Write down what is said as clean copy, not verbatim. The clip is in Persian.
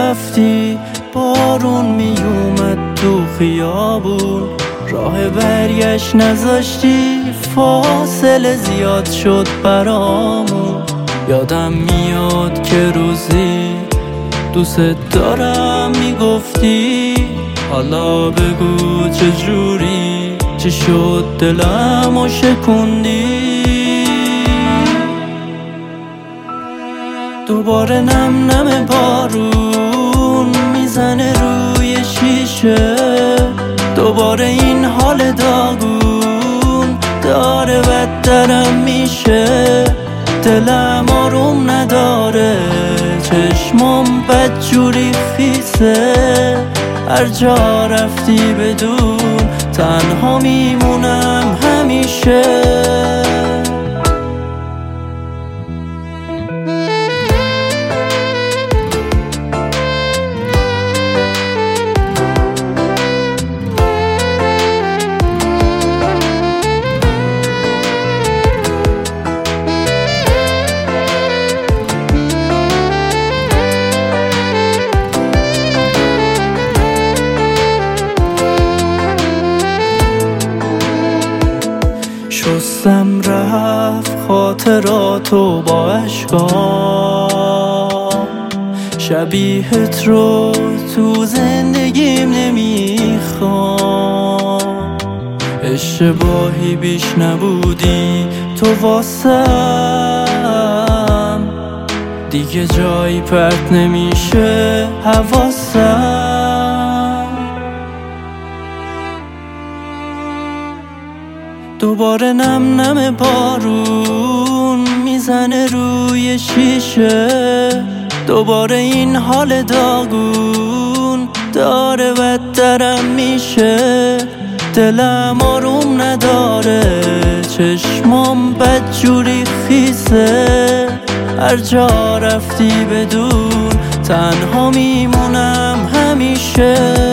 رفتی بارون میومد تو خیابون، راه برگشت نذاشتی، فاصله زیاد شد برامون. یادم میاد که روزی دوست دارم میگفتی، حالا بگو چجوری، چی شد دلمو شکوندی. دوباره نم نم بارون میزنه روی شیشه، دوباره این حال داغون داره بدترم میشه. دلم آروم نداره، چشمم بدجوری خیسه، هر جا رفتی بدون تنها میمونم همیشه. شستم رفت خاطراتو با اشکام، شبیهت رو تو زندگیم نمیخوام. اشتباهی بیش نبودی تو واسم، دیگه جایی پرت نمیشه حواسم. دوباره نم نم بارون میزنه روی شیشه، دوباره این حال داغون داره بدترم میشه. دلم آروم نداره، چشمام بدجوری خیسه، هر جا رفتی بدون تنها میمونم همیشه.